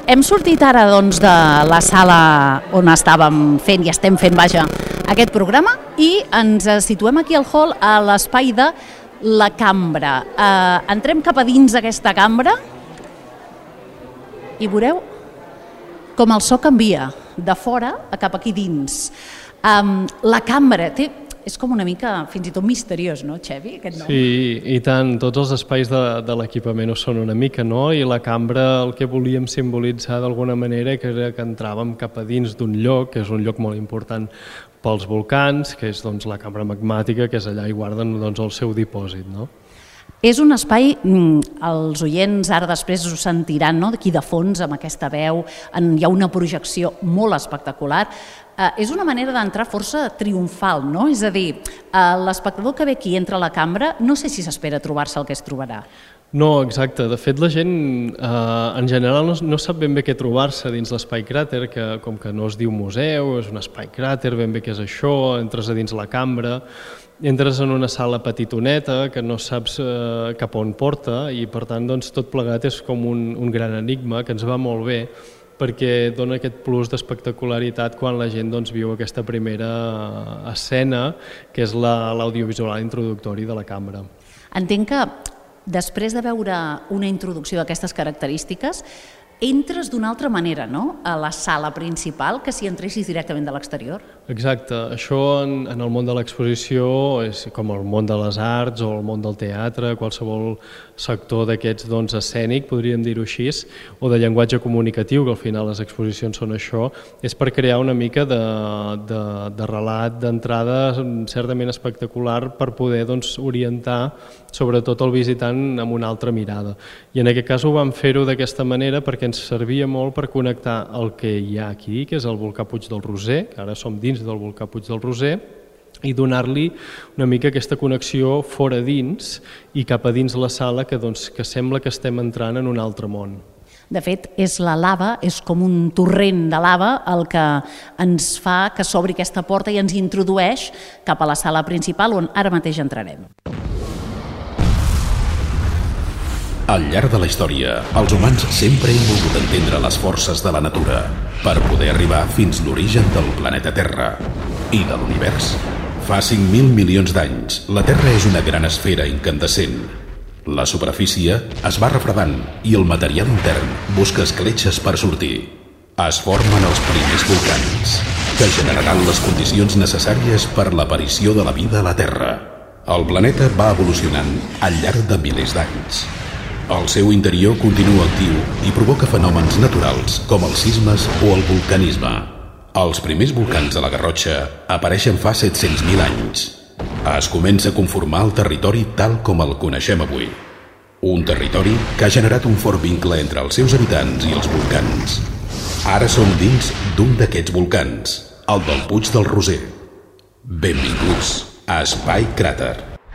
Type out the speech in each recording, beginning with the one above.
Hem sortit ara doncs, de la sala on estàvem fent i estem fent, vaja, aquest programa i ens situem aquí al hall a l'espai de la cambra. Entrem cap a dins d'aquesta cambra i veureu com el so canvia de fora a cap aquí dins. La cambra és com una mica fins i tot misteriós, no, Xevi, aquest nom? Sí, i tant, tots els espais de l'equipament ho són una mica, no? I la cambra el que volíem simbolitzar d'alguna manera que era que entràvem cap a dins d'un lloc, que és un lloc molt important pels volcans, que és doncs, la cambra magmàtica, que és allà i guarden doncs, el seu dipòsit, no? És un espai, els oients ara després ho sentiran, no? Aquí de fons, amb aquesta veu, hi ha una projecció molt espectacular. És una manera d'entrar força triomfal, no? És a dir, l'espectador que ve aquí entra a la cambra, no sé si s'espera trobar-se el que es trobarà. No, exacte. De fet, la gent en general no sap ben bé què trobar-se dins l'espai cràter, que com que no es diu museu, és un espai cràter, ben bé què és això, entres a dins la cambra, entres en una sala petitoneta que no saps cap on porta i per tant doncs, tot plegat és com un gran enigma que ens va molt bé perquè dona aquest plus d'espectacularitat quan la gent doncs, viu aquesta primera escena que és l'audiovisual introductori de la cambra. Entenc que després de veure una introducció d'aquestes característiques entres d'una altra manera, no?, a la sala principal que si entressis directament de l'exterior. Exacte. Això en el món de l'exposició és com el món de les arts o el món del teatre, qualsevol sector d'aquests doncs, escènic, podríem dir-ho així, o de llenguatge comunicatiu, que al final les exposicions són això, és per crear una mica de relat d'entrada certament espectacular per poder doncs, orientar sobretot el visitant amb una altra mirada. I en aquest cas ho vam fer-ho d'aquesta manera perquè ens servia molt per connectar el que hi ha aquí, que és el volcà Puig del Roser, que ara som dins del volcà Puig del Roser, i donar-li una mica aquesta connexió fora dins i cap a dins la sala que sembla que estem entrant en un altre món. De fet, és la lava, és com un torrent de lava el que ens fa que s'obri aquesta porta i ens introdueix cap a la sala principal on ara mateix entrarem. Al llarg de la història, els humans sempre hem volgut entendre les forces de la natura per poder arribar fins l'origen del planeta Terra i de l'univers. Fa 5.000 milions d'anys, la Terra és una gran esfera incandescent. La superfície es va refredant i el material intern busca escletxes per sortir. Es formen els primers volcans, que generaran les condicions necessàries per l'aparició de la vida a la Terra. El planeta va evolucionant al llarg de milers d'anys. El seu interior continua actiu i provoca fenòmens naturals com els sismes o el vulcanisme. Els primers volcans a la Garrotxa apareixen fa 700.000 anys. Es comença a conformar el territori tal com el coneixem avui. Un territori que ha generat un fort vincle entre els seus habitants i els volcans. Ara som dins d'un d'aquests volcans, el del Puig del Roser. Benvinguts a Espai Cràter.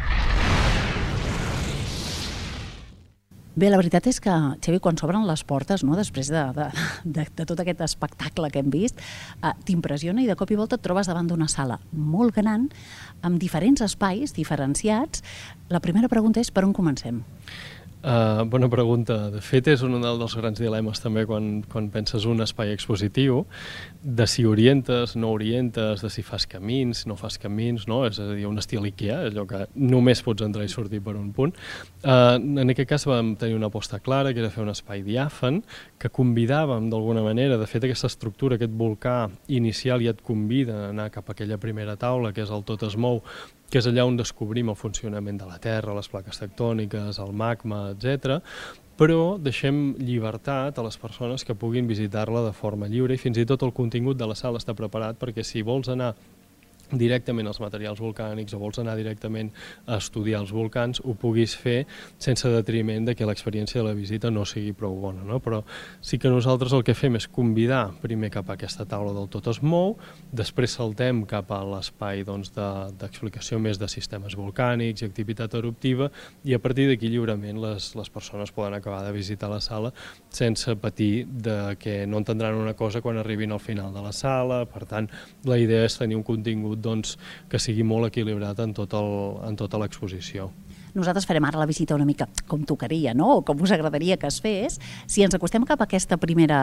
Bé, la veritat és que, Xevi, quan s'obren les portes, no, després de tot aquest espectacle que hem vist, t'impressiona i de cop i volta et trobes davant d'una sala molt gran, amb diferents espais diferenciats. La primera pregunta és per on comencem? Bona pregunta. De fet, és un dels grans dilemes també quan penses un espai expositiu, de si orientes, no orientes, de si fas camins, no fas camins, no? És a dir, un estil IKEA, allò que només pots entrar i sortir per un punt. En aquest cas vam tenir una aposta clara, que era fer un espai diàfan, que convidàvem d'alguna manera, de fet aquesta estructura, aquest volcà inicial ja et convida a anar cap a aquella primera taula, que és el Tot es mou, que és allà on descobrim el funcionament de la Terra, les plaques tectòniques, el magma, etc. Però deixem llibertat a les persones que puguin visitar-la de forma lliure i fins i tot el contingut de la sala està preparat perquè si vols anar directament als materials volcànics o vols anar directament a estudiar els volcans, ho puguis fer sense detriment de que l'experiència de la visita no sigui prou bona, no? Però sí que nosaltres el que fem és convidar primer cap a aquesta taula del Tot es mou, després saltem cap a l'espai d'explicació més de sistemes volcànics i activitat eruptiva i a partir d'aquí lliurement les persones poden acabar de visitar la sala sense patir que no entendran una cosa quan arribin al final de la sala. Per tant, la idea és tenir un contingut que sigui molt equilibrat en tota l'exposició. nosaltres farem ara la visita una mica com tocaria, no? O com us agradaria que es fes. Si ens acostem cap a aquest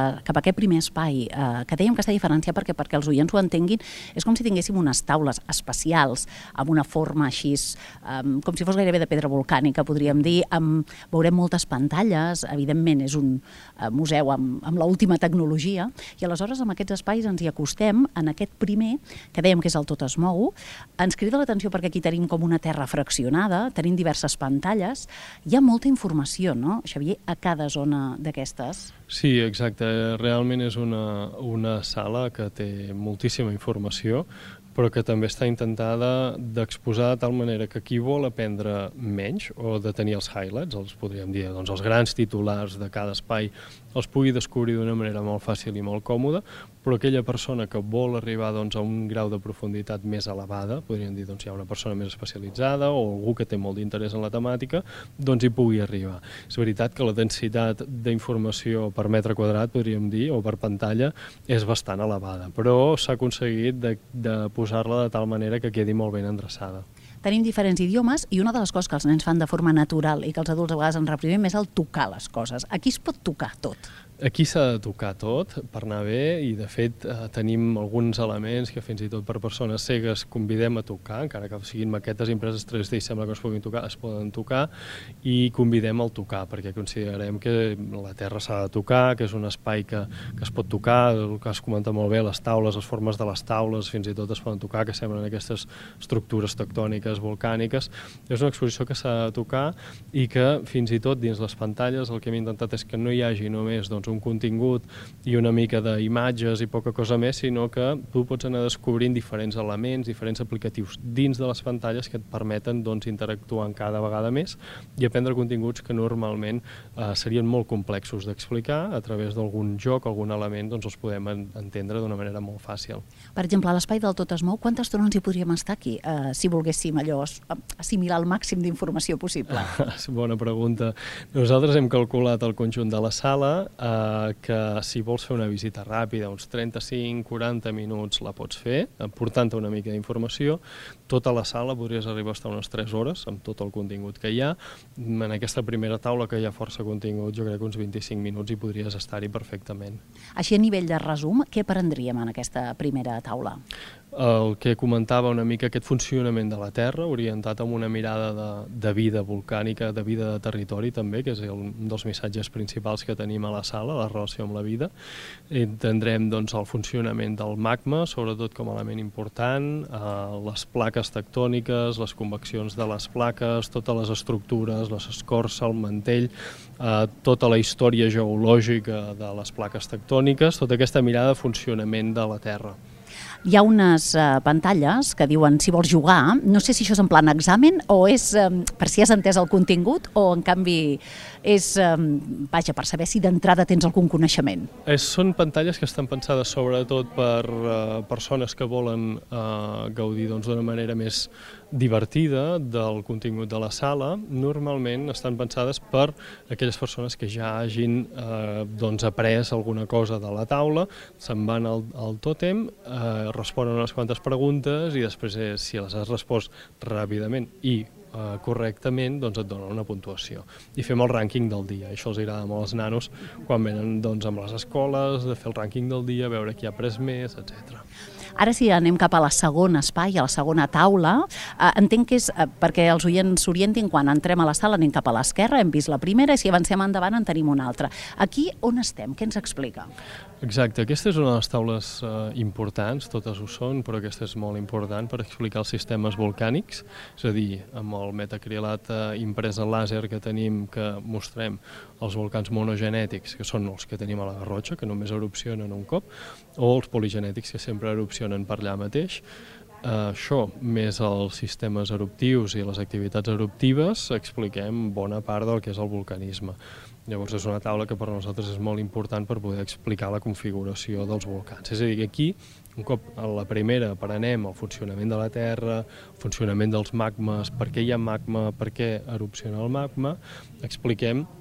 primer espai, que dèiem que està diferenciat perquè els oients ho entenguin, és com si tinguéssim unes taules especials amb una forma així, com si fos gairebé de pedra volcànica, podríem dir. Veurem moltes pantalles, evidentment és un museu amb l'última tecnologia, i aleshores amb aquests espais ens hi acostem. En aquest primer, que dèiem que és el Tot es mou, ens crida l'atenció perquè aquí tenim com una terra fraccionada, tenim diverses pantalles, hi ha molta informació, no, Xavier, a cada zona d'aquestes? Sí, exacte. Realment és una sala que té moltíssima informació, però que també està intentada d'exposar de tal manera que qui vol aprendre menys o de tenir els highlights, podríem dir, doncs, els grans titulars de cada espai, els pugui descobrir d'una manera molt fàcil i molt còmoda, però aquella persona que vol arribar doncs, a un grau de profunditat més elevada, podríem dir, doncs, hi ha una persona més especialitzada o algú que té molt d'interès en la temàtica, doncs hi pugui arribar. És veritat que la densitat d'informació per metre quadrat, podríem dir, o per pantalla, és bastant elevada, però s'ha aconseguit de posar-la de tal manera que quedi molt ben endreçada. Tenim diferents idiomes i una de les coses que els nens fan de forma natural i que els adults a vegades en reprimim és el tocar les coses. Aquí es pot tocar tot. Aquí s'ha de tocar tot per anar bé i, de fet, tenim alguns elements que fins i tot per persones cegues convidem a tocar, encara que siguin maquetes impreses 3D i sembla que es poden tocar, i convidem al tocar, perquè considerem que la Terra s'ha de tocar, que és un espai que es pot tocar, el que has comentat molt bé, les taules, les formes de les taules, fins i tot es poden tocar, que semblen aquestes estructures tectòniques, volcàniques. És una exposició que s'ha de tocar i que, fins i tot dins les pantalles, el que hem intentat és que no hi hagi només un contingut i una mica d'imatges i poca cosa més, sinó que tu pots anar descobrint diferents elements, diferents aplicatius dins de les pantalles que et permeten interactuar cada vegada més i aprendre continguts que normalment serien molt complexos d'explicar. A través d'algun joc, algun element, els podem entendre d'una manera molt fàcil. Per exemple, a l'espai del Tot es mou, quantes estones hi podríem estar aquí, si volguéssim allò assimilar el màxim d'informació possible? Bona pregunta. Nosaltres hem calculat el conjunt de la sala, que si vols fer una visita ràpida, uns 35-40 minuts la pots fer, portant-te una mica d'informació. Tota la sala podries arribar a estar unes 3 hores amb tot el contingut que hi ha. En aquesta primera taula, que hi ha força contingut, jo crec que uns 25 minuts hi podries estar-hi perfectament. Així, a nivell de resum, què aprendríem en aquesta primera taula? El que comentava una mica, aquest funcionament de la Terra, orientat amb una mirada de vida volcànica, de vida de territori també, que és un dels missatges principals que tenim a la sala, la relació amb la vida. Entendrem el funcionament del magma, sobretot com a element important, les plaques tectòniques, les conveccions de les plaques, totes les estructures, l'escorça, el mantell, tota la història geològica de les plaques tectòniques, tota aquesta mirada de funcionament de la Terra. Hi ha unes pantalles que diuen si vols jugar, no sé si això és en plan examen o és per si has entès el contingut o en canvi és, vaja, per saber si d'entrada tens algun coneixement. Són pantalles que estan pensades sobretot per persones que volen gaudir d'una manera més divertida del contingut de la sala. Normalment estan pensades per aquelles persones que ja hagin après alguna cosa de la taula, se'n van al tòtem, responen unes quantes preguntes i després, si les has respost ràpidament i correctament, et donen una puntuació. I fem el rànquing del dia. Això els agrada molt als nanos quan venen amb les escoles, de fer el rànquing del dia, veure qui ha après més, etc. Ara si anem cap a la segona espai, a la segona taula, entenc que és perquè els oients s'orientin, quan entrem a la sala anem cap a l'esquerra, hem vist la primera i si avancem endavant en tenim una altra. Aquí on estem? Què ens explica? Exacte, aquesta és una de les taules importants, totes ho són, però aquesta és molt important per explicar els sistemes volcànics, és a dir, amb el metacrilat imprès en làser que tenim, que mostrem els volcans monogenètics, que són els que tenim a la Garrotxa, que només erupcionen un cop, o els poligenètics, que sempre erupcionen per allà mateix. Això, més els sistemes eruptius i les activitats eruptives, expliquem bona part del que és el volcanisme. Llavors és una taula que per nosaltres és molt important per poder explicar la configuració dels volcans. És a dir, que aquí, un cop a la primera aprenem el funcionament de la Terra, el funcionament dels magmes, per què hi ha magma, per què erupciona el magma, expliquem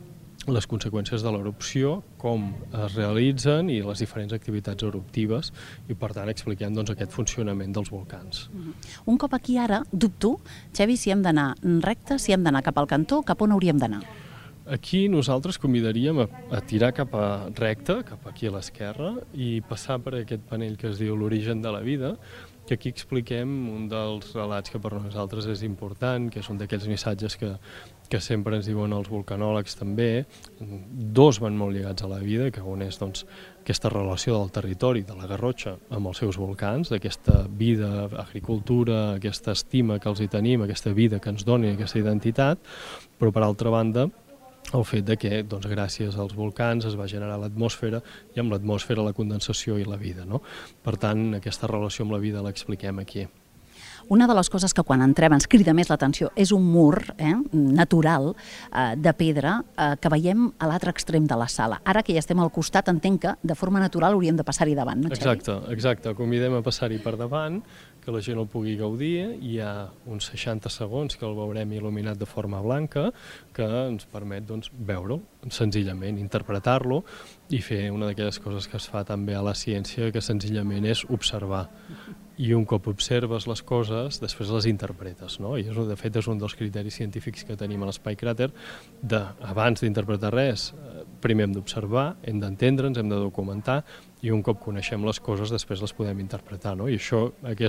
les conseqüències de l'erupció, com es realitzen i les diferents activitats eruptives i, per tant, expliquem doncs, aquest funcionament dels volcans. Un cop aquí ara, dubto, Xevi, si hem d'anar recte, si hem d'anar cap al cantó, cap on hauríem d'anar? Aquí nosaltres convidaríem a tirar cap a recte, cap aquí a l'esquerra, i passar per aquest panell que es diu l'origen de la vida, que aquí expliquem un dels relats que per nosaltres és important, que és un d'aquells missatges que sempre ens diuen els vulcanòlegs també. Dos van molt lligats a la vida, que un és doncs, aquesta relació del territori, de la Garrotxa, amb els seus volcans, d'aquesta vida, agricultura, aquesta estima que els hi tenim, aquesta vida que ens doni, aquesta identitat, però per altra banda, el fet de que, doncs, gràcies als volcans es va generar l'atmosfera i amb l'atmosfera la condensació i la vida, no? Per tant, aquesta relació amb la vida l'expliquem aquí. Una de les coses que quan entrem ens crida més l'atenció és un mur natural de pedra que veiem a l'altre extrem de la sala. Ara que ja estem al costat, entenc que de forma natural hauríem de passar-hi davant, no, Xavi? Exacte. Convidem a passar-hi per davant, que la gent el pugui gaudir. Hi ha uns 60 segons que el veurem il·luminat de forma blanca, que ens permet doncs, veure'l senzillament, interpretar-lo i fer una d'aquelles coses que es fa també a la ciència, que senzillament és observar. I un cop observes les coses, després les interpretes, no? I de fet és un dels criteris científics que tenim a l'Espai Cràter, abans d'interpretar res, primer hem d'observar, hem d'entendre'ns, hem de documentar, i un cop coneixem les coses, després les podem interpretar, no? I això,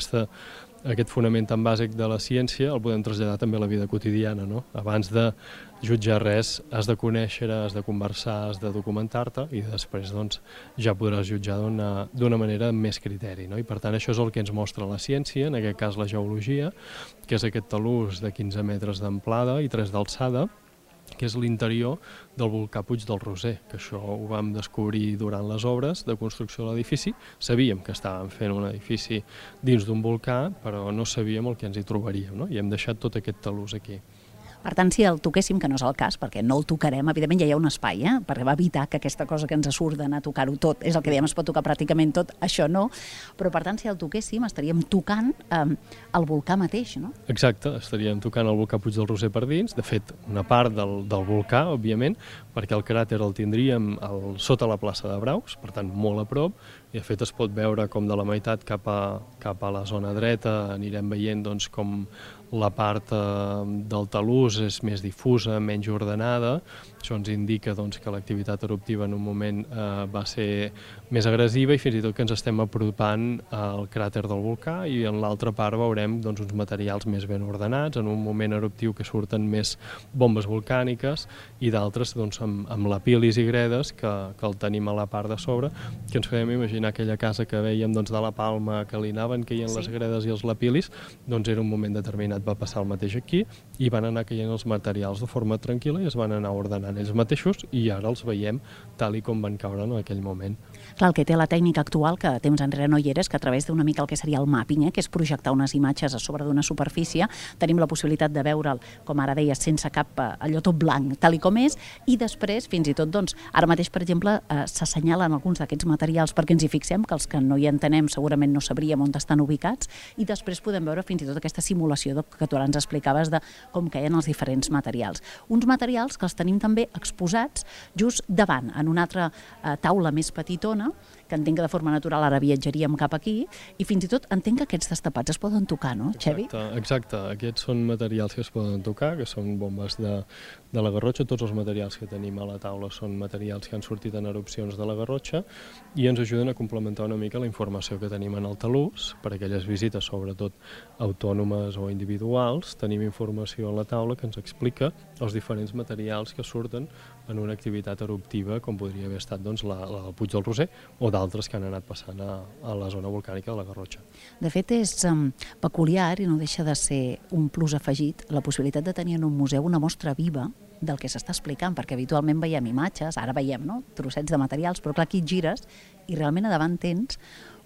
aquest fonament tan bàsic de la ciència el podem traslladar també a la vida quotidiana, no? Abans de jutjar res, has de conèixer, has de conversar, has de documentar-te i després doncs, ja podràs jutjar d'una manera amb més criteri, no? I per tant això és el que ens mostra la ciència, en aquest cas la geologia, que és aquest talús de 15 metres d'amplada i 3 d'alçada, que és l'interior del volcà Puig del Roser, que això ho vam descobrir durant les obres de construcció de l'edifici. Sabíem que estàvem fent un edifici dins d'un volcà, però no sabíem el que ens hi trobaríem, no? I hem deixat tot aquest talús aquí. Per tant, si el toquéssim, que no és el cas, perquè no el tocarem, evidentment ja hi ha un espai, perquè va evitar que aquesta cosa que ens surt d'anar a tocar-ho tot, és el que dèiem, es pot tocar pràcticament tot, això no, però per tant, si el toquéssim, estaríem tocant el volcà mateix, no? Exacte, estaríem tocant el volcà Puig del Roser per dins, de fet, una part del volcà, òbviament, perquè el cràter el tindríem sota la plaça de Braus, per tant, molt a prop, i de fet es pot veure com de la meitat cap a la zona dreta anirem veient doncs, com la part del talús és més difusa, menys ordenada. Això ens indica doncs, que l'activitat eruptiva en un moment va ser més agressiva i fins i tot que ens estem apropant al cràter del volcà i en l'altra part veurem doncs, uns materials més ben ordenats, en un moment eruptiu que surten més bombes volcàniques i d'altres doncs, amb lapilis i gredes que el tenim a la part de sobre, que ens podem imaginar aquella casa que veiem doncs, de la Palma que li anaven caient les gredes i els lapilis, doncs era un moment determinat, va passar el mateix aquí i van anar caient els materials de forma tranquil·la i es van anar ordenant ells mateixos i ara els veiem tal i com van caure en aquell moment. Clar, el que té la tècnica actual, que temps enrere no hi era, és que a través d'una mica el que seria el mapping, que és projectar unes imatges a sobre d'una superfície, tenim la possibilitat de veure'l, com ara deies, sense cap allò tot blanc, tal i com és, i després, fins i tot, doncs, ara mateix, per exemple, s'assenyalen alguns d'aquests materials perquè ens hi fixem, que els que no hi entenem segurament no sabríem on estan ubicats, i després podem veure fins i tot aquesta simulació que tu ara ens explicaves de com caien els diferents materials. Uns materials que els tenim també exposats just davant, en una altra taula més petitona, que entenc que de forma natural ara viatjaríem cap aquí, i fins i tot entenc que aquests destapats es poden tocar, no, Xevi? Exacte. Aquests són materials que es poden tocar, que són bombes de la Garrotxa. Tots els materials que tenim a la taula són materials que han sortit en erupcions de la Garrotxa i ens ajuden a complementar una mica la informació que tenim en el talús. Per aquelles visites, sobretot autònomes o individuals, tenim informació a la taula que ens explica els diferents materials que surten en una activitat eruptiva, com podria haver estat doncs, el Puig del Roser o d'altres que han anat passant a la zona volcànica de la Garrotxa. De fet, és peculiar i no deixa de ser un plus afegit la possibilitat de tenir en un museu una mostra viva del que s'està explicant, perquè habitualment veiem imatges, ara veiem, no?, trossets de materials, però clar, aquí et gires i realment a davant tens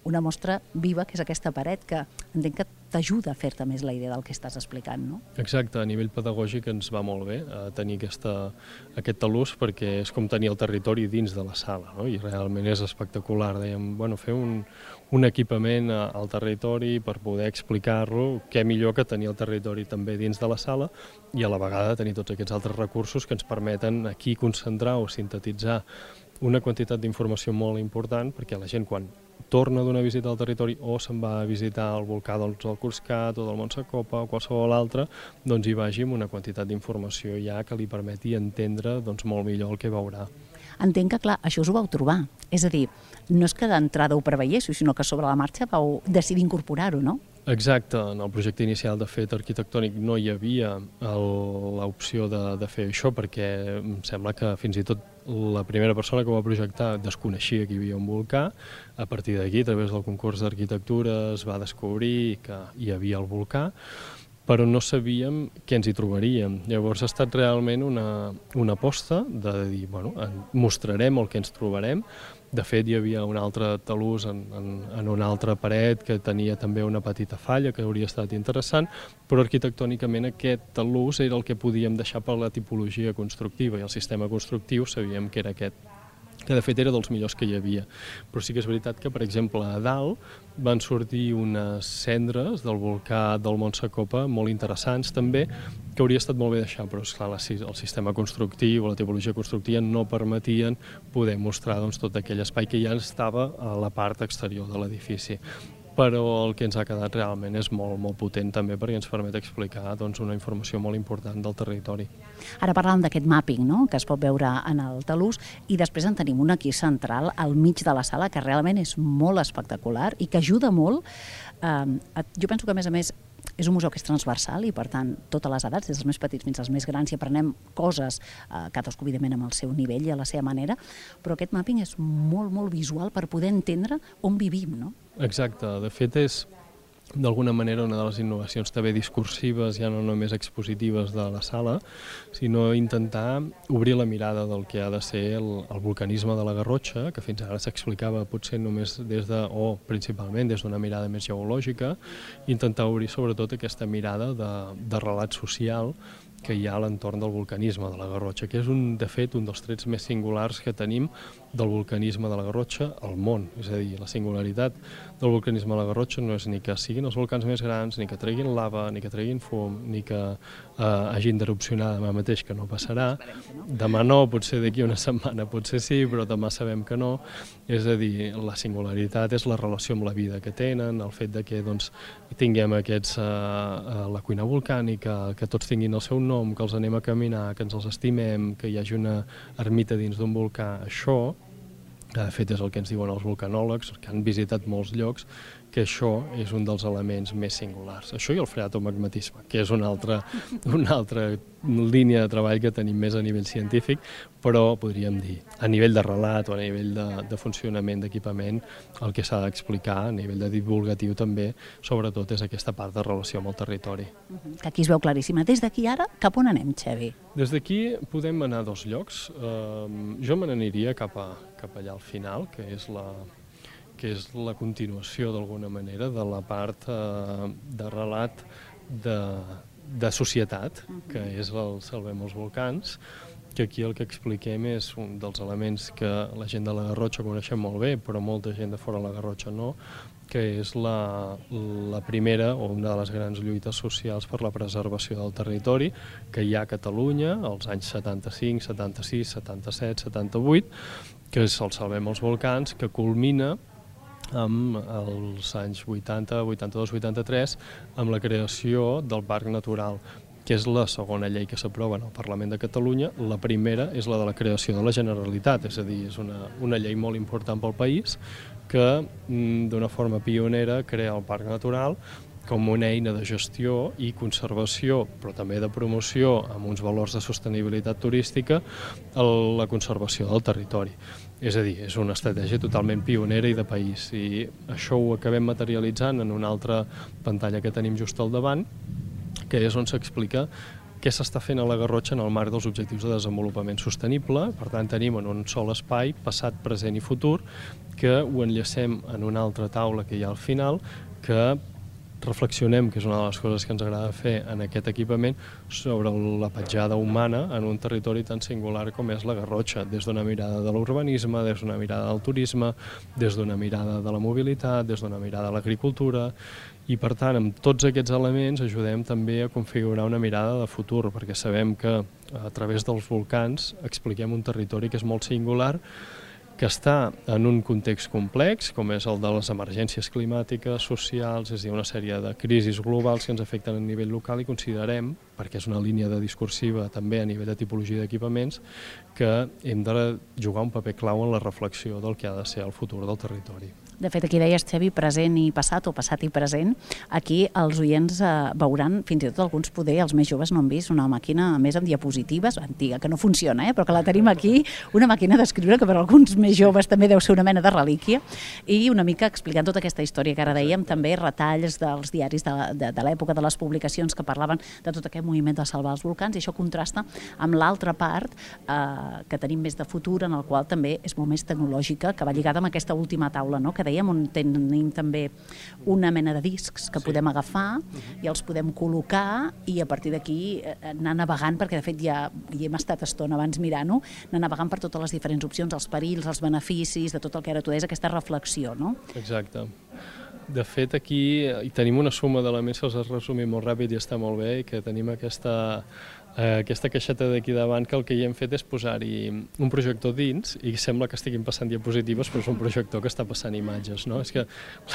una mostra viva, que és aquesta paret, que entenc que t'ajuda a fer-te més la idea del que estàs explicant, no? Exacte, a nivell pedagògic ens va molt bé tenir aquest talús, perquè és com tenir el territori dins de la sala, no? I realment és espectacular. Dèiem, fer un equipament al territori per poder explicar-lo, què millor que tenir el territori també dins de la sala i a la vegada tenir tots aquests altres recursos que ens permeten aquí concentrar o sintetitzar una quantitat d'informació molt important, perquè la gent quan torna d'una visita al territori o se'n va a visitar el volcà del Cuscat o del Mont Sacopa o qualsevol altre, doncs hi vagi amb una quantitat d'informació ja que li permeti entendre molt millor el que veurà. Entenc que, clar, això us ho vau trobar. És a dir, no és que d'entrada ho preveiéssiu, sinó que sobre la marxa vau decidir incorporar-ho, no? Exacte, en el projecte inicial de fet arquitectònic no hi havia l'opció de fer això, perquè em sembla que fins i tot la primera persona que ho va projectar desconeixia que hi havia un volcà. A partir d'aquí, a través del concurs d'arquitectura, es va descobrir que hi havia el volcà, però no sabíem què ens hi trobaríem. Llavors ha estat realment una aposta de dir, mostrarem el que ens trobarem. De fet, hi havia un altre talús en una altra paret que tenia també una petita falla que hauria estat interessant, però arquitectònicament aquest talús era el que podíem deixar per la tipologia constructiva i el sistema constructiu sabíem que era aquest, que de fet era dels millors que hi havia. Però sí que és veritat que, per exemple, a dalt van sortir unes cendres del volcà del Mont Sacopa molt interessants també, que hauria estat molt bé deixar, però esclar, el sistema constructiu o la tipologia constructiva no permetien poder mostrar tot aquell espai que ja estava a la part exterior de l'edifici. Però el que ens ha quedat realment és molt, molt potent també perquè ens permet explicar una informació molt important del territori. Ara parlàvem d'aquest mapping, no?, que es pot veure en el talús, i després en tenim un aquí central al mig de la sala que realment és molt espectacular i que ajuda molt. Jo penso que, a més, és un museu que és transversal i, per tant, totes les edats, des dels més petits fins als més grans, hi aprenem coses, cadascú, evidentment, amb el seu nivell i a la seva manera, però aquest mapping és molt, molt visual per poder entendre on vivim, no? Exacte. De fet, és d'alguna manera una de les innovacions també discursives, ja no només expositives de la sala, sinó intentar obrir la mirada del que ha de ser el volcanisme de la Garrotxa, que fins ara s'explicava potser només principalment des d'una mirada més geològica, intentar obrir sobretot aquesta mirada de relat social que hi ha a l'entorn del volcanisme de la Garrotxa, que és, de fet, un dels trets més singulars que tenim del volcanisme de la Garrotxa al món. És a dir, la singularitat del volcanisme de la Garrotxa no és ni que siguin els volcans més grans, ni que treguin lava, ni que treguin fum, ni que hagin d'erupcionar demà mateix, que no passarà. Demà no, potser d'aquí una setmana potser sí, però demà sabem que no. És a dir, la singularitat és la relació amb la vida que tenen, el fet de que tinguem la cuina volcànica, que tots tinguin el seu nom, que els anem a caminar, que ens els estimem, que hi hagi una ermita dins d'un volcà. Això, que de fet és el que ens diuen els volcanòlegs, que han visitat molts llocs, que això és un dels elements més singulars. Això i el freatomagmatisme, que és una altra línia de treball que tenim més a nivell científic, però podríem dir, a nivell de relat o a nivell de funcionament d'equipament, el que s'ha d'explicar a nivell de divulgatiu també, sobretot és aquesta part de relació amb el territori. Que aquí es veu claríssima. Des d'aquí ara, cap on anem, Xavi? Des d'aquí podem anar a dos llocs. Jo me n'aniria cap allà al final, que és la continuació d'alguna manera de la part de relat de societat, que és el Salvem els volcans, que aquí el que expliquem és un dels elements que la gent de la Garrotxa coneixem molt bé, però molta gent de fora de la Garrotxa no, que és la primera o una de les grans lluites socials per la preservació del territori que hi ha a Catalunya als anys 75, 76, 77, 78, que és el Salvem els volcans, que culmina amb els anys 80, 82, 83, amb la creació del Parc Natural, que és la segona llei que s'aprova en el Parlament de Catalunya. La primera és la de la creació de la Generalitat, és a dir, és una llei molt important pel país que d'una forma pionera crea el Parc Natural com una eina de gestió i conservació, però també de promoció amb uns valors de sostenibilitat turística a la conservació del territori. És a dir, és una estratègia totalment pionera i de país, i això ho acabem materialitzant en una altra pantalla que tenim just al davant, que és on s'explica què s'està fent a la Garrotxa en el marc dels objectius de desenvolupament sostenible. Per tant, tenim en un sol espai passat, present i futur, que ho enllacem en una altra taula que hi ha al final, que reflexionem, que és una de les coses que ens agrada fer en aquest equipament, sobre la petjada humana en un territori tan singular com és la Garrotxa, des d'una mirada de l'urbanisme, des d'una mirada del turisme, des d'una mirada de la mobilitat, des d'una mirada de l'agricultura, i per tant, amb tots aquests elements ajudem també a configurar una mirada de futur, perquè sabem que a través dels volcans expliquem un territori que és molt singular, que està en un context complex, com és el de les emergències climàtiques, socials, és a dir, una sèrie de crisis globals que ens afecten a nivell local, i considerem, perquè és una línia de discursiva també a nivell de tipologia d'equipaments, que hem de jugar un paper clau en la reflexió del que ha de ser el futur del territori. De fet, aquí deies, Xavi, present i passat, o passat i present. Aquí els oients veuran, fins i tot alguns poder, els més joves no han vist una màquina més amb diapositives, antiga, que no funciona, però que la tenim aquí, una màquina d'escriure que per alguns més joves també deu ser una mena de relíquia, i una mica explicant tota aquesta història que ara dèiem, també retalls dels diaris de l'època, de les publicacions que parlaven de tot aquest moviment de salvar els volcans, i això contrasta amb l'altra part que tenim més de futur, en el qual també és molt més tecnològica, que va lligada amb aquesta última taula, no?, que dèiem, on tenim també una mena de discs que podem agafar i els podem col·locar, i a partir d'aquí anar navegant, perquè de fet ja hi hem estat estona abans mirant-ho, anar navegant per totes les diferents opcions, els perills, els beneficis, de tot el que ara tu deies, aquesta reflexió, no? Exacte. De fet, aquí hi tenim una suma d'elements que els has resumit molt ràpid i està molt bé, i que tenim aquesta caixeta d'aquí davant, que el que hi hem fet és posar-hi un projector dins, i sembla que estiguin passant diapositives, però és un projector que està passant imatges, no? És que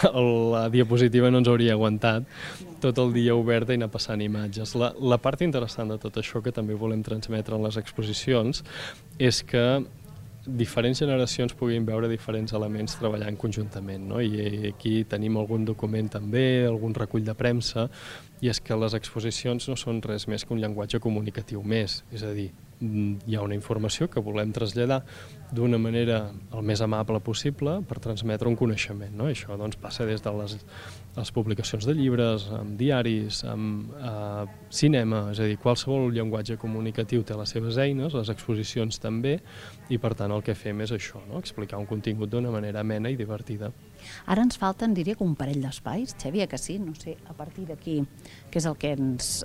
la diapositiva no ens hauria aguantat tot el dia oberta i anar passant imatges. La part interessant de tot això, que també volem transmetre en les exposicions, és que diferents generacions puguin veure diferents elements treballant conjuntament, no? I aquí tenim algun document també, algun recull de premsa, i és que les exposicions no són res més que un llenguatge comunicatiu més, és a dir, hi ha una informació que volem traslladar d'una manera el més amable possible per transmetre un coneixement, no? I això doncs, passa des de les publicacions de llibres, amb diaris, amb cinema, és a dir, qualsevol llenguatge comunicatiu té les seves eines, les exposicions també, i per tant el que fem és això, no? Explicar un contingut d'una manera amena i divertida. Ara ens falten, diria, que un parell d'espais, Xavi, que sí? No sé, a partir d'aquí, què és el que ens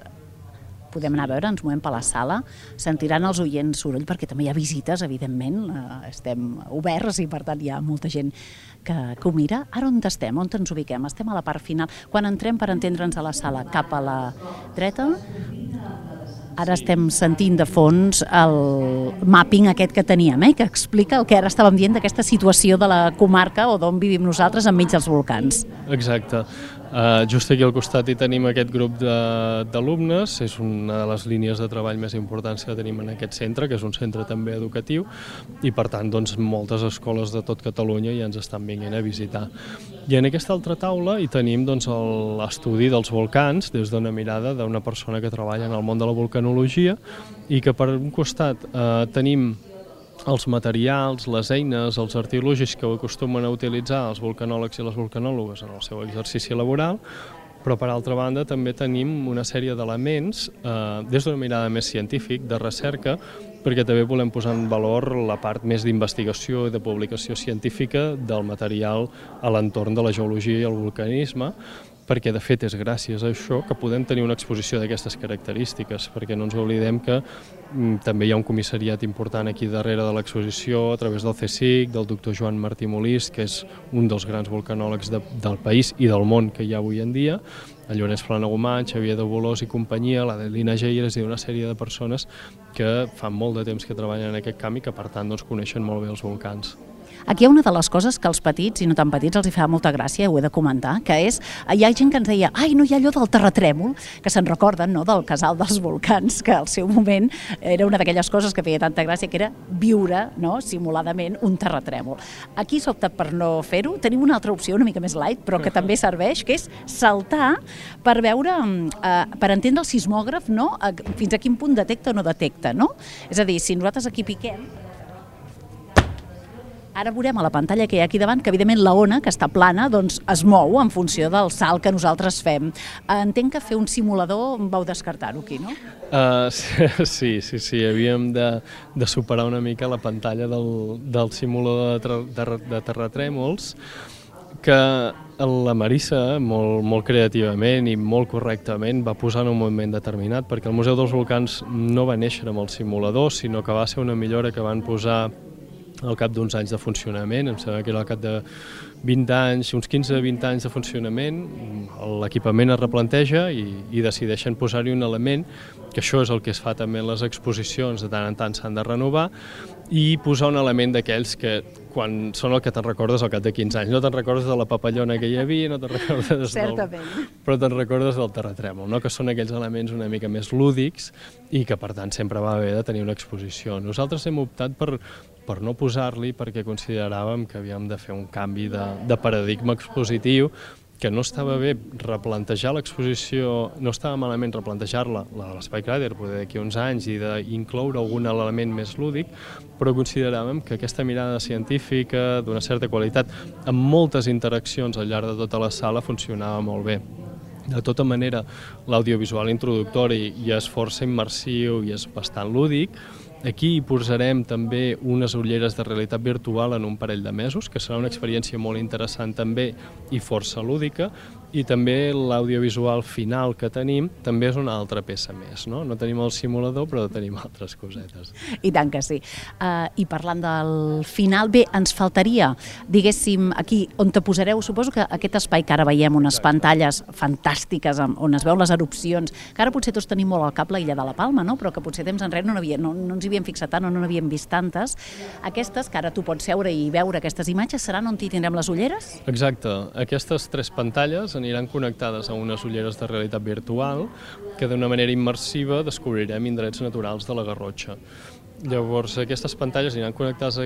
podem anar a veure, ens movem per la sala, sentiran els oients soroll, perquè també hi ha visites, evidentment, estem oberts i per tant hi ha molta gent que ho mira. Ara on estem? On ens ubiquem? Estem a la part final. Quan entrem, per entendre'ns, a la sala, cap a la dreta, ara estem sentint de fons el mapping aquest que teníem, que explica el que ara estàvem dient d'aquesta situació de la comarca o d'on vivim nosaltres enmig dels volcans. Exacte. Just aquí al costat hi tenim aquest grup d'alumnes, és una de les línies de treball més importants que tenim en aquest centre, que és un centre també educatiu, i per tant doncs, moltes escoles de tot Catalunya ja ens estan venint a visitar. I en aquesta altra taula hi tenim doncs, l'estudi dels volcans des d'una mirada d'una persona que treballa en el món de la vulcanologia, i que per un costat tenim els materials, les eines, els artilugis que acostumen a utilitzar els vulcanòlegs i les vulcanòlogues en el seu exercici laboral, però per altra banda també tenim una sèrie d'elements des d'una mirada més científica, de recerca, perquè també volem posar en valor la part més d'investigació i de publicació científica del material a l'entorn de la geologia i el vulcanisme, perquè de fet és gràcies a això que podem tenir una exposició d'aquestes característiques, perquè no ens oblidem que també hi ha un comissariat important aquí darrere de l'exposició a través del CSIC, del doctor Joan Martí Molist, que és un dels grans vulcanòlegs del país i del món que hi ha avui en dia, el Llorenç Planagumà, Xavier de Bolós i companyia, l'Adelina Geiras i una sèrie de persones que fan molt de temps que treballen en aquest camp i que per tant doncs, coneixen molt bé els volcans. Aquí hi ha una de les coses que als petits i no tan petits els hi fa molta gràcia, ho he de comentar, que és, hi ha gent que ens deia, ai, no hi ha allò del terratrèmol, que se'n recorden, no?, del casal dels volcans, que al seu moment era una d'aquelles coses que feia tanta gràcia, que era viure, no?, simuladament un terratrèmol. Aquí s'opta per no fer-ho, tenim una altra opció una mica més light, però que també serveix, que és saltar per veure, per entendre el sismògraf, no?, fins a quin punt detecta o no detecta, no? És a dir, si nosaltres aquí piquem, Ara veurem a la pantalla que hi ha aquí davant que, evidentment, la ona, que està plana, doncs es mou en funció del salt que nosaltres fem. Entenc que fer un simulador vau descartar-ho aquí, no? Sí. Havíem de superar una mica la pantalla del simulador de terratrèmols, que la Marissa, molt creativament i molt correctament, va posar en un moment determinat, perquè el Museu dels Volcans no va néixer amb el simulador, sinó que va ser una millora que van posar al cap d'uns anys de funcionament, em sembla que era al cap de 20 anys, uns 15-20 anys de funcionament, l'equipament es replanteja i decideixen posar-hi un element, que això és el que es fa també en les exposicions, de tant en tant s'han de renovar, i posar un element d'aquells que quan són el que te'n recordes al cap de 15 anys. No te'n recordes de la papallona que hi havia, no te'n recordes però te'n recordes del terratrèmol, no? Que són aquells elements una mica més lúdics i que per tant sempre va haver de tenir una exposició. Nosaltres hem optat per no posar-li perquè consideràvem que havíem de fer un canvi de paradigma expositiu, que no estava bé replantejar l'exposició, no estava malament replantejar-la, l'Espai Cràter, poder d'aquí uns anys, i d'incloure algun element més lúdic, però consideràvem que aquesta mirada científica d'una certa qualitat, amb moltes interaccions al llarg de tota la sala, funcionava molt bé. De tota manera, l'audiovisual introductori ja és força immersiu i és bastant lúdic. Aquí hi posarem també unes ulleres de realitat virtual en un parell de mesos, que serà una experiència molt interessant també i força lúdica, i també l'audiovisual final que tenim també és una altra peça més, no? No tenim el simulador, però tenim altres cosetes. I tant que sí. I parlant del final, bé, ens faltaria, diguéssim, aquí on te posareu, suposo que aquest espai que ara veiem, unes pantalles fantàstiques on es veuen les erupcions, que ara potser tots tenim molt al cap la Illa de la Palma, no? Però que potser temps enrere no ens hi havíem fixat tant o no n'havíem vist tantes. Aquestes, que ara tu pots seure i veure aquestes imatges, seran on hi tindrem les ulleres? Exacte. Aquestes 3 pantalles aniran connectades a unes ulleres de realitat virtual que d'una manera immersiva descobrirem indrets naturals de la Garrotxa. Llavors, aquestes pantalles aniran connectades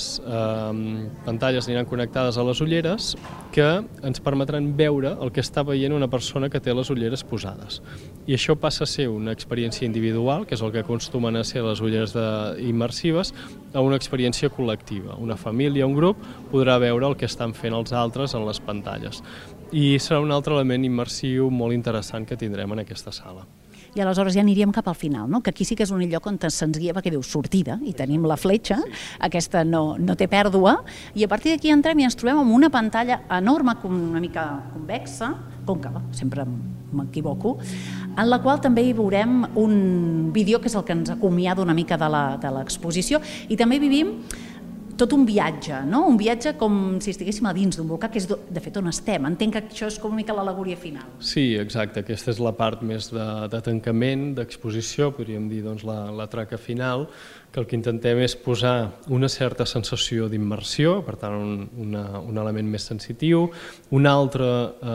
a les ulleres que ens permetran veure el que està veient una persona que té les ulleres posades. I això passa a ser una experiència individual, que és el que acostumen a ser les ulleres immersives, a una experiència col·lectiva. Una família, un grup, podrà veure el que estan fent els altres en les pantalles. I serà un altre element immersiu molt interessant que tindrem en aquesta sala. I aleshores ja aniríem cap al final, no? Que aquí sí que és un lloc on se'ns guia perquè diu sortida, i tenim la fletxa, aquesta no té pèrdua, i a partir d'aquí entrem i ens trobem amb una pantalla enorme, una mica convexa, còncava, sempre m'equivoco, en la qual també hi veurem un vídeo que és el que ens acomiada una mica de l'exposició, i també vivim tot un viatge, no? Un viatge com si estiguéssim a dins d'un volcà, que és de fet on estem. Entenc que això és com una mica l'al·legoria final. Sí, exacte. Aquesta és la part més de tancament, d'exposició, podríem dir doncs, la traca final, que el que intentem és posar una certa sensació d'immersió, per tant un element més sensitiu, un altre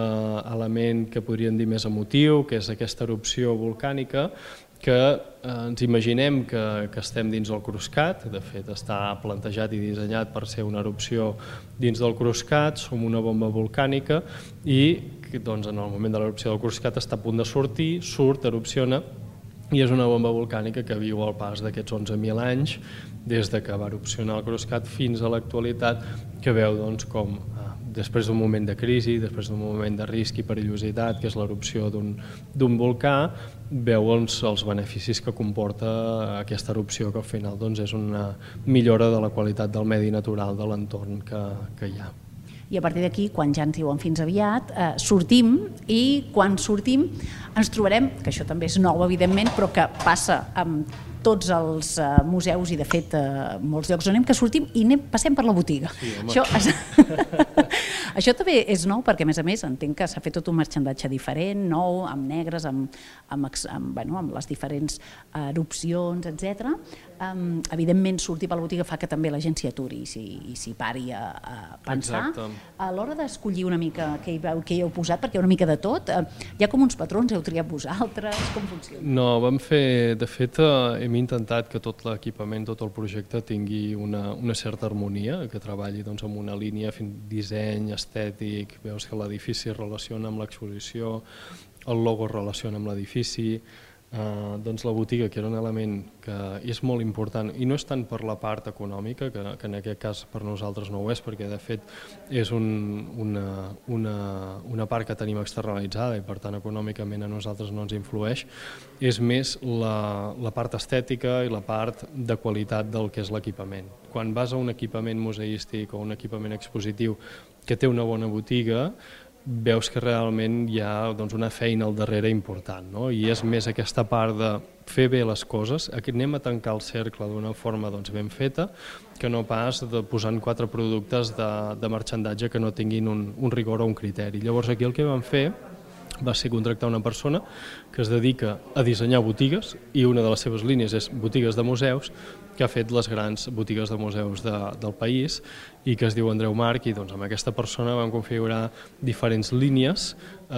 element que podríem dir més emotiu, que és aquesta erupció volcànica, que ens imaginem que estem dins del Cruscat, de fet està plantejat i dissenyat per ser una erupció dins del Cruscat, som una bomba volcànica i doncs, en el moment de l'erupció del Cruscat està a punt de sortir, surt, erupciona, i és una bomba volcànica que viu al pas d'aquests 11.000 anys, des de que va erupcionar el Cruscat fins a l'actualitat, que veu doncs, com després d'un moment de crisi, després d'un moment de risc i perillositat, que és l'erupció d'un volcà, veu els beneficis que comporta aquesta erupció, que al final doncs, és una millora de la qualitat del medi natural de l'entorn que hi ha. I a partir d'aquí, quan ja ens diuen fins aviat, sortim, i quan sortim ens trobarem, que això també és nou evidentment, però que passa amb tots els museus i de fet molts llocs on anem, que sortim i passem per la botiga. Sí, això també és nou perquè a més entenc que s'ha fet tot un marxandatge diferent, nou, amb negres, amb les diferents erupcions, etc. Evidentment sortir per la botiga fa que també la gent s'hi aturi i s'hi pari a pensar. A l'hora d'escollir una mica què hi heu posat, perquè hi ha una mica de tot, hi ha com uns patrons, heu triat vosaltres, com funciona? No, vam fer, de fet, hem intentat que tot l'equipament, tot el projecte tingui una certa harmonia, que treballi amb una línia, disseny, estètic, veus que l'edifici es relaciona amb l'exposició, el logo es relaciona amb l'edifici, doncs la botiga, que era un element que és molt important, i no és tant per la part econòmica, que en aquest cas per nosaltres no ho és, perquè de fet és una part que tenim externalitzada i per tant econòmicament a nosaltres no ens influeix, és més la part estètica i la part de qualitat del que és l'equipament. Quan vas a un equipament museístic o un equipament expositiu que té una bona botiga, veus que realment hi ha una feina al darrere important, no? I és més aquesta part de fer bé les coses, anem a tancar el cercle d'una forma ben feta, que no pas de posant 4 productes de marxandatge que no tinguin un rigor o un criteri. Llavors aquí el que vam fer va ser contractar una persona que es dedica a dissenyar botigues, i una de les seves línies és botigues de museus, que ha fet les grans botigues de museus del país i que es diu Andreu Marc, i amb aquesta persona vam configurar diferents línies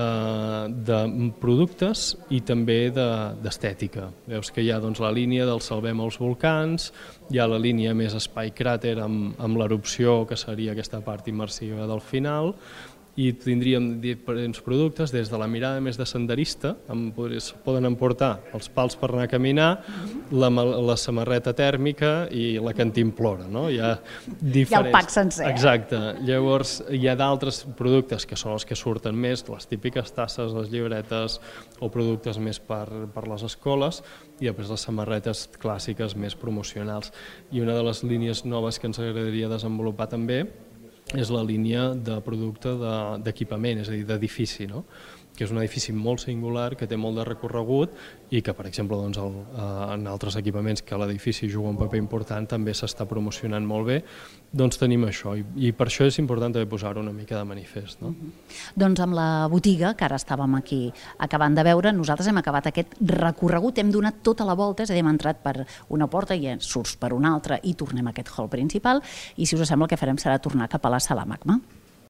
de productes i també d'estètica. Veus que hi ha la línia del Salvem els volcans, hi ha la línia més espai cràter amb l'erupció, que seria aquesta part immersiva del final, i tindríem diferents productes, des de la mirada més de senderista, poden emportar els pals per anar a caminar, la samarreta tèrmica i la cantimplora. Hi ha el pack sencer. Exacte. Llavors hi ha d'altres productes que són els que surten més, les típiques tasses, les llibretes o productes més per les escoles, i després les samarretes clàssiques més promocionals. I una de les línies noves que ens agradaria desenvolupar també és la línia de producte d'equipament, és a dir, d'edifici, que és un edifici molt singular, que té molt de recorregut i que, per exemple, en altres equipaments que l'edifici juga un paper important també s'està promocionant molt bé, tenim això, i per això és important també posar-ho una mica de manifest. Doncs amb la botiga, que ara estàvem aquí acabant de veure, nosaltres hem acabat aquest recorregut, hem donat tota la volta, és a dir, hem entrat per una porta i surts per una altra i tornem a aquest hall principal, i si us sembla el que farem serà tornar cap a la sala Magma.